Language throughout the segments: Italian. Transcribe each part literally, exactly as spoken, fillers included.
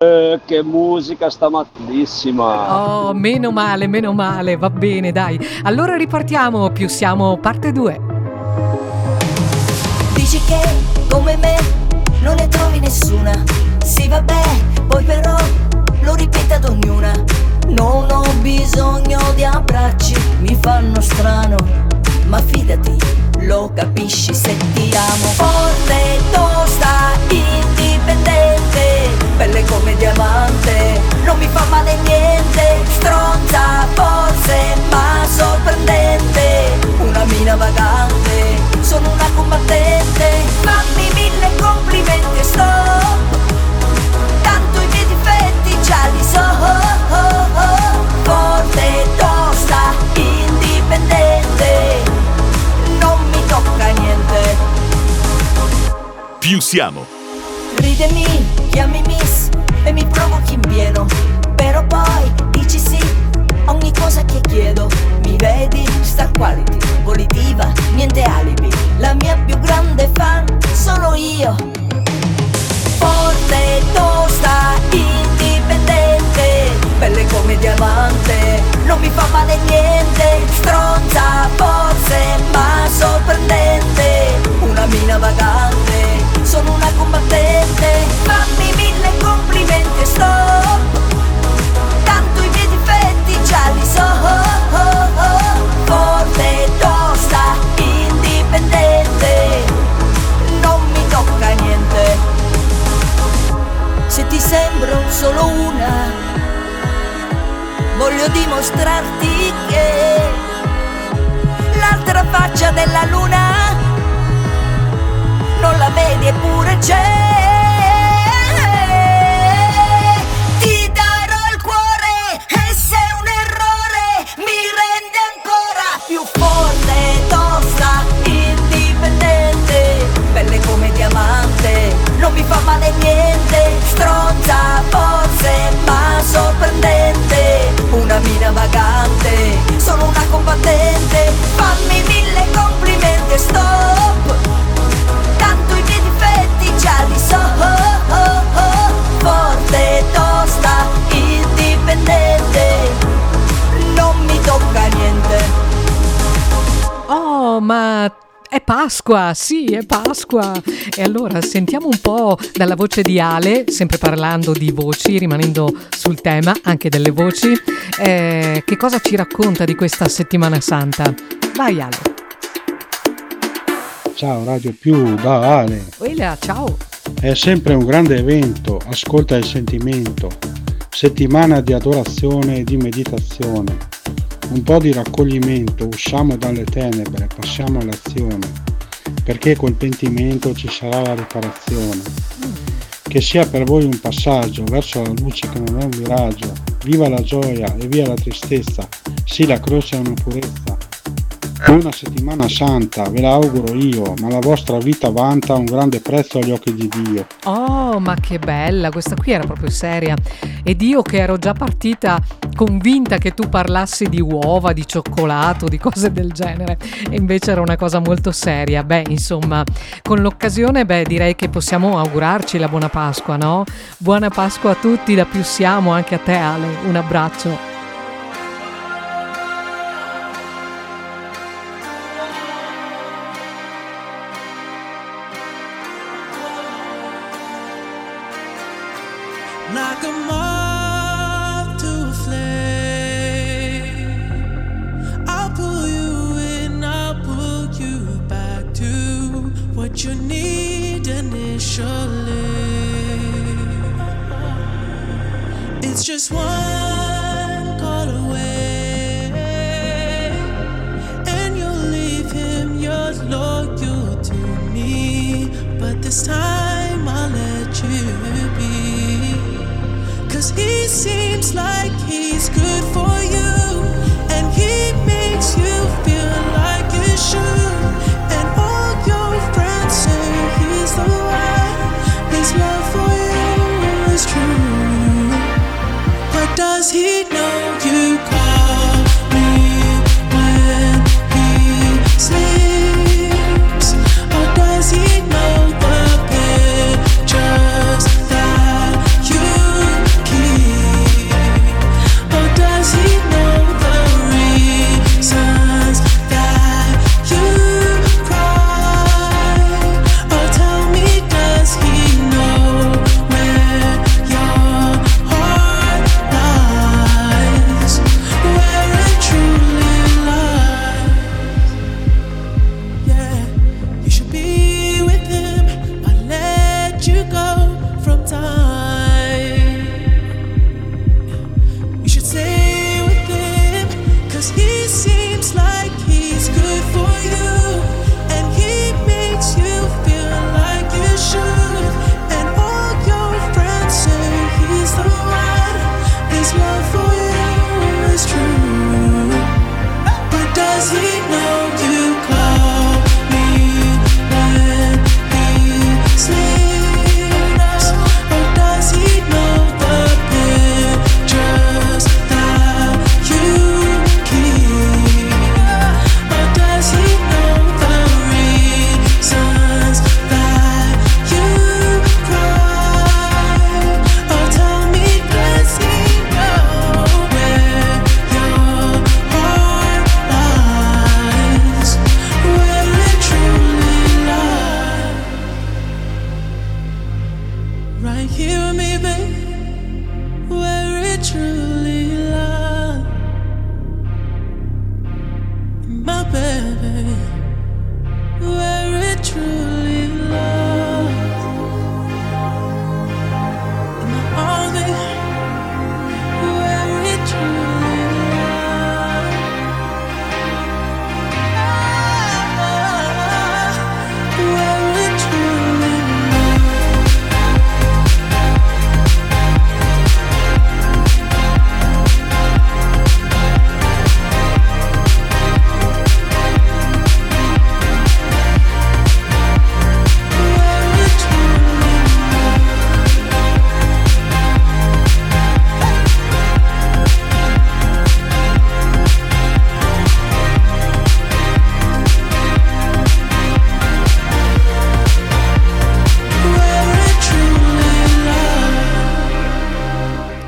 Eh, che musica stamattinissima. Oh, meno male, meno male, va bene, dai. Allora ripartiamo, più siamo parte due. Dici che come me non ne trovi nessuna. Sì vabbè, poi però lo ripete ad ognuna. Non ho bisogno di abbracci, mi fanno strano, ma fidati, lo capisci se ti amo. Forte, tosta, indipendente, belle come diamante, non mi fa male niente. Stronza forse, ma sorprendente, una mina vagante, sono una combattente. Fammi mille complimenti e stop, tanto i miei difetti già li so. Forte, tosta, indipendente, non mi tocca niente. Più siamo. Ridemi, chiami miss e mi provochi in pieno, però poi dici sì a ogni cosa che chiedo. Mi vedi, star quality, volitiva, niente alibi, la mia più grande fan sono io. Forte, tosta, indipendente, belle come diamante, non mi fa male niente. Stronza forse, ma sorprendente, una mina vagante, sono una combattente. Fammi mille complimenti e stop, tanto i miei difetti già li so. Forte, tosta, indipendente, non mi tocca niente. Se ti sembro solo una, voglio dimostrarti che l'altra faccia della luna non la vedi eppure c'è. Ti darò il cuore e se un errore mi rende ancora più forte, tosta, indipendente, belle come diamante, non mi fa male niente. Stronza forse, ma sorprendente, una mina vagante, sono una combattente. Fammi mille complimenti e stop, tanto i miei difetti già li so. Forte, tosta, indipendente, non mi tocca niente. Oh, ma è Pasqua, sì, è Pasqua. E allora sentiamo un po' dalla voce di Ale, sempre parlando di voci, rimanendo sul tema anche delle voci, eh, che cosa ci racconta di questa settimana santa. Vai Ale. Ciao Radio Più, da Ale. Uela, ciao. È sempre un grande evento, ascolta il sentimento. Settimana di adorazione e di meditazione. Un po' di raccoglimento, usciamo dalle tenebre, passiamo all'azione, perché col pentimento ci sarà la riparazione. Che sia per voi un passaggio verso la luce che non è un miraggio. Viva la gioia e via la tristezza, sì la croce è una purezza. Una settimana santa, ve la auguro io, ma la vostra vita vanta un grande prezzo agli occhi di Dio. Oh, ma che bella, questa qui era proprio seria. Ed io che ero già partita convinta che tu parlassi di uova, di cioccolato, di cose del genere, e invece era una cosa molto seria. Beh, insomma, con l'occasione, beh, direi che possiamo augurarci la buona Pasqua, no? Buona Pasqua a tutti, da Più siamo, anche a te Ale, un abbraccio. Like a moth to a flame, I'll pull you in, I'll pull you back to what you need initially. It's just one call away, and you'll leave him, you're loyal to me, but this time I'll let you be. Cause he seems like he's good for you, and he makes you feel like you should. And all your friends say he's the one, his love for you is true. But does he know you call me when he sleeps? Or does he know the pictures that you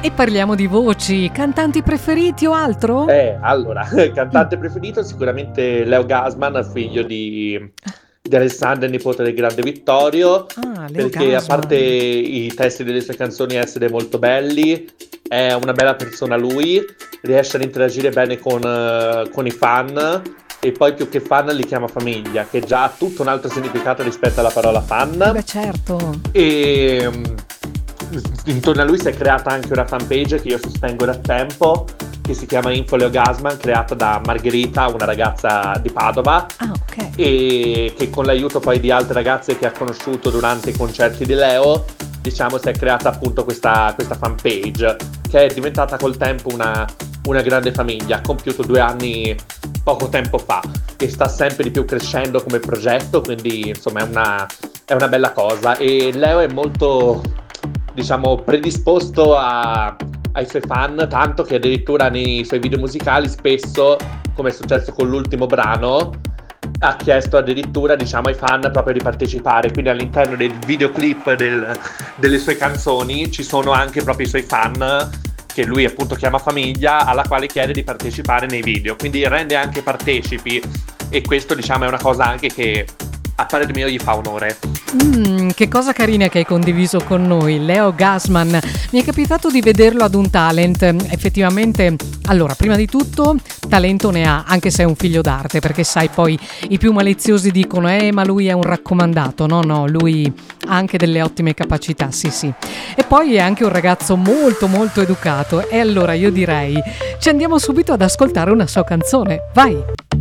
E parliamo di voci, cantanti preferiti o altro? Eh, allora, cantante preferito sicuramente Leo Gassman, figlio di, di Alessandro e nipote del grande Vittorio, Ah, Leo perché a Gassman. parte i testi delle sue canzoni essere molto belli, è una bella persona lui, riesce ad interagire bene con, eh, con i fan, e poi più che fan li chiama famiglia, che già ha tutto un altro significato rispetto alla parola fan. Beh, certo. E mm, intorno a lui si è creata anche una fanpage che io sostengo da tempo, che si chiama Info Leo Gassman, creata da Margherita, una ragazza di Padova, Ah, ok. e che con l'aiuto poi di altre ragazze che ha conosciuto durante i concerti di Leo, diciamo, si è creata appunto questa, questa fanpage, che è diventata col tempo una, una grande famiglia. Ha compiuto due anni poco tempo fa e sta sempre di più crescendo come progetto, quindi insomma è una, è una bella cosa. E Leo è molto, diciamo, predisposto a, ai suoi fan, tanto che addirittura nei suoi video musicali spesso, come è successo con l'ultimo brano, ha chiesto addirittura, diciamo, ai fan proprio di partecipare, quindi all'interno del videoclip del, delle sue canzoni ci sono anche proprio i suoi fan, che lui appunto chiama famiglia, alla quale chiede di partecipare nei video, quindi rende anche partecipi, e questo, diciamo, è una cosa anche che a parer mio gli fa onore. Mm, che cosa carina che hai condiviso con noi, Leo Gassman. Mi è capitato di vederlo ad un talent. Effettivamente, allora, prima di tutto, talento ne ha, anche se è un figlio d'arte, perché sai, poi i più maliziosi dicono eh ma lui è un raccomandato. No, no, lui ha anche delle ottime capacità, sì sì. E poi è anche un ragazzo molto molto educato. E allora io direi, ci andiamo subito ad ascoltare una sua canzone. Vai!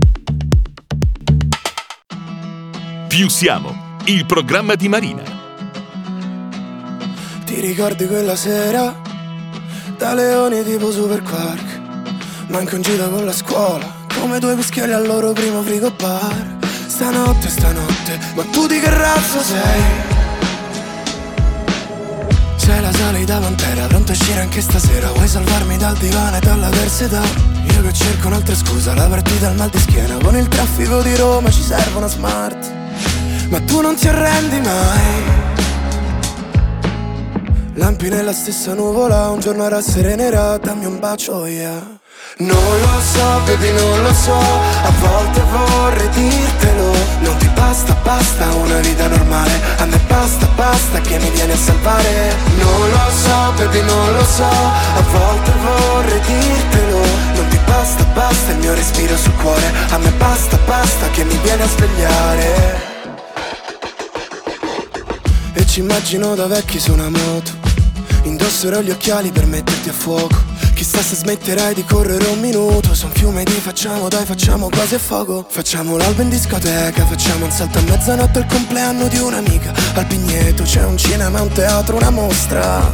Più siamo, il programma di Marina. Ti ricordi quella sera? Da leoni tipo Super Quark, manco in gita con la scuola, come due pischieri al loro primo frigo bar. Stanotte, stanotte, ma tu di che razza sei? Sei la solita pantera, pronta a uscire anche stasera. Vuoi salvarmi dal divano e dalla terza età? Io che cerco un'altra scusa, la partita al mal di schiena. Con il traffico di Roma ci serve una smart, ma tu non ti arrendi mai. Lampi nella stessa nuvola, un giorno rasserenerà, dammi un bacio, yeah. Non lo so, baby, non lo so, a volte vorrei dirtelo. Non ti basta, basta una vita normale, a me basta, basta che mi vieni a salvare. Non lo so, baby, non lo so, a volte vorrei dirtelo. Non ti basta, basta il mio respiro sul cuore, a me basta, basta che mi vieni a svegliare. E ci immagino da vecchi su una moto, indosserò gli occhiali per metterti a fuoco. Chissà se smetterai di correre un minuto su un fiume di facciamo, dai facciamo quasi a fuoco. Facciamo l'alba in discoteca, facciamo un salto a mezzanotte al compleanno di un'amica. Al Pigneto c'è un cinema, un teatro, una mostra,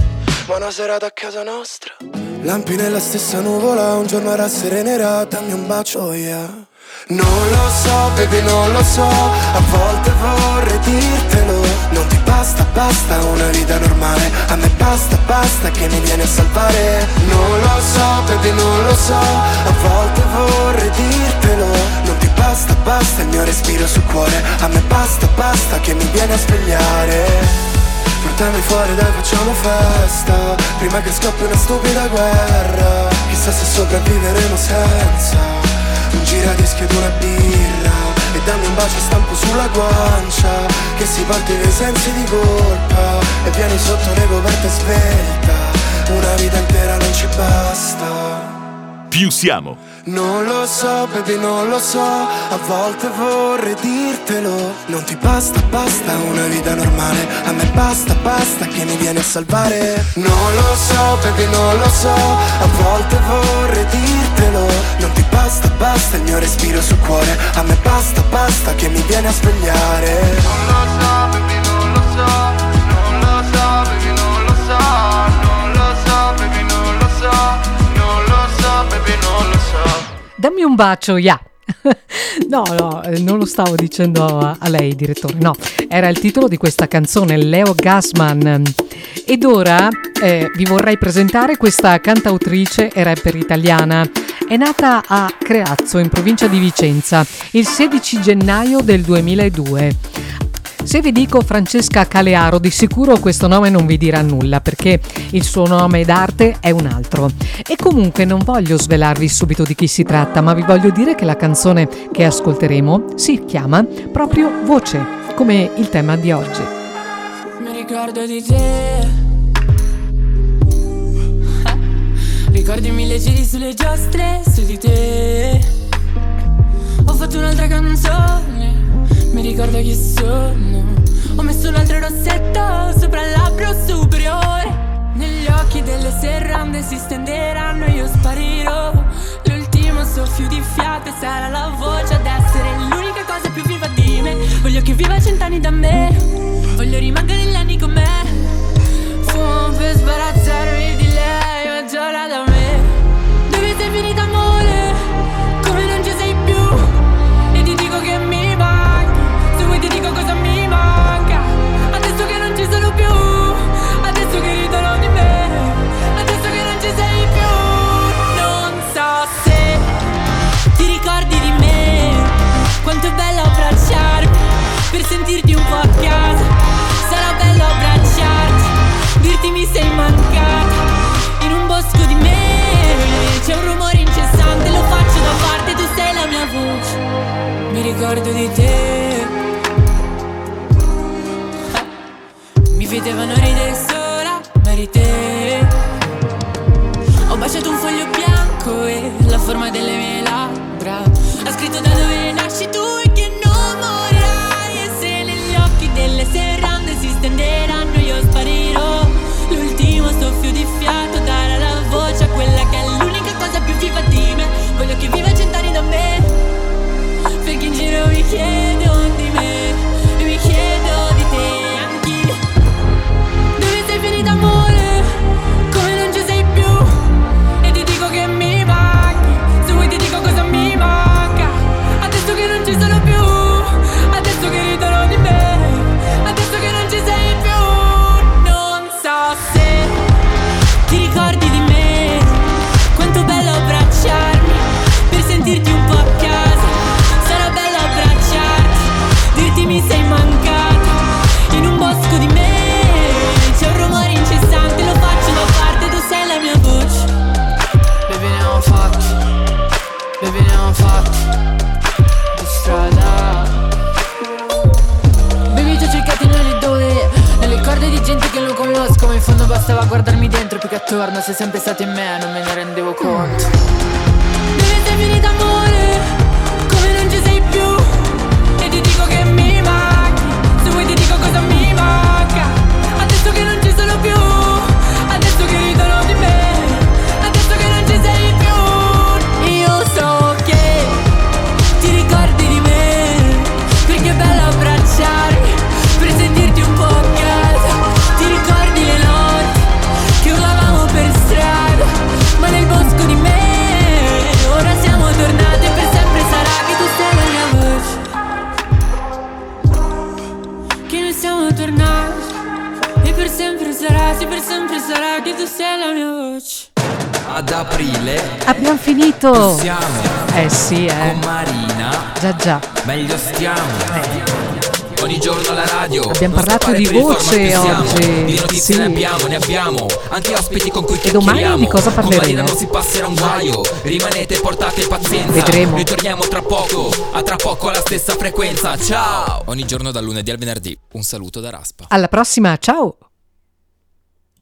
ma una serata a casa nostra. Lampi nella stessa nuvola, un giorno rasserenerà, dammi un bacio, yeah. Non lo so, baby, non lo so, a volte vorrei dirtelo. Non ti basta, basta una vita normale, a me basta, basta che mi vieni a salvare. Non lo so, baby, non lo so, a volte vorrei dirtelo. Non ti basta, basta il mio respiro sul cuore, a me basta, basta che mi vieni a svegliare. Portami fuori, dai facciamo festa, prima che scoppi una stupida guerra. Chissà se sopravviveremo senza un giradischi ed una birra, e dammi un bacio stampo sulla guancia, che si parte dai sensi di colpa, e vieni sotto le coperte svelta. Una vita intera non ci basta. Più siamo. Non lo so, baby, non lo so, a volte vorrei dirtelo. Non ti basta, basta una vita normale, a me basta, basta che mi vieni a salvare. Non lo so, baby, non lo so, a volte vorrei dirtelo. Non ti basta, basta il mio respiro sul cuore, a me basta, basta che mi vieni a svegliare. Non lo so, baby, non lo so, non lo so, baby, non lo so, non lo so, baby, non lo so, non lo so, baby, non lo so. Dammi un bacio, ya! Yeah. No, no, non lo stavo dicendo a, a lei, direttore, no. Era il titolo di questa canzone, Leo Gassman. Ed ora eh, vi vorrei presentare questa cantautrice e rapper italiana. È nata a Creazzo, in provincia di Vicenza, il sedici gennaio del duemiladue. Se vi dico Francesca Calearo, di sicuro questo nome non vi dirà nulla, perché il suo nome d'arte è un altro. E comunque non voglio svelarvi subito di chi si tratta, ma vi voglio dire che la canzone che ascolteremo si chiama proprio Voce, come il tema di oggi. Mi ricordo di te, ricordi mille giri sulle giostre su di te. Ho fatto un'altra canzone, mi ricordo chi sono. Ho messo un altro rossetto sopra il labbro superiore. Negli occhi delle serrande si stenderanno, io sparirò. L'ultimo soffio di fiato e sarà la voce ad essere l'unica cosa più viva di me. Voglio che viva cent'anni da me, voglio rimanere negli anni con me. Fumo per sbarazzarmi di lei, ma giora da me. Dove sei finita amore? Come non ci sei più? E ti dico che mi manchi, se vuoi ti dico cosa mi manca. Adesso che non ci sono più, adesso che ridono di me, adesso che non ci sei più. Non so se ti ricordi di me, quanto è bello abbracciarmi, per sentirti un po' a casa. Sarà bello abbracciarti, dirti mi sei mancata. In un bosco di me c'è un rumore incessante, lo faccio da parte, tu sei la mia voce. Mi ricordo di te, mi vedevano ridere sola, ma eri te. Ho baciato un foglio bianco e la forma delle mie labbra ha scritto da dove nasci tu e che non morirai. E se negli occhi delle serrande si stenderanno, io sparirò. L'ultimo soffio di fiato darà la voce a quella che è l'unica cosa più viva di me. Voglio che viva cent'anni da me, perché in giro mi chiedo di me e mi chiedo di te anch'io. Dove sei finita amore? Come non ci sei più? E ti dico che mi manchi, se vuoi ti dico cosa mi manca. Adesso che non ci sono più, adesso che ridono di me, adesso che non ci sei più. Non so se ti ricordi di me, quanto bello abbracciarmi, per sentirti un po' a casa. Sarà bello abbracciarti, dirti mi sei mancata. In un bosco di me c'è un rumore incessante, lo faccio da parte, tu sei la mia voce. Baby ne ho fatti, baby ne ho fatti di strada. Baby ti ho cercati nelle dove, nelle corde di gente che non conosco, ma in fondo bastava guardarmi dentro più che attorno. Sei sempre stato in me, non me ne rendevo conto. Dove sei finita amore? Come non ci sei più? E ti dico che mi manchi, se vuoi ti dico cosa mi manca. Adesso che non ci sono più, adesso che ridono di me, adesso che non ci sei più. Io so che ti ricordi di me, perché è bello abbracciarmi, per sentirti un po' a casa. Ti ricordi le notti che urlavamo per strada, ma nel bosco di me ora siamo tornate. Per sempre sarà che tu sei la mia voce, che noi siamo tornati. E per sempre sarà, sì per sempre sarà che tu sei la mia voce. Ad aprile Abbiamo finito. siamo Eh sì, eh. con Marina, Già già. meglio stiamo. Ogni giorno alla radio Abbiamo non parlato sapere di per il format voce più siamo. oggi. Di notizie Sì. ne abbiamo, ne abbiamo. Anche ospiti con cui E domani chiacchieriamo. di cosa Con parleremo? Marina non si passerà un guaio. Rimanete, portate pazienza. Vedremo. Noi torniamo tra poco, a tra poco alla stessa frequenza. Ciao. Ogni giorno dal lunedì al venerdì. Un saluto da Raspa. Alla prossima, ciao.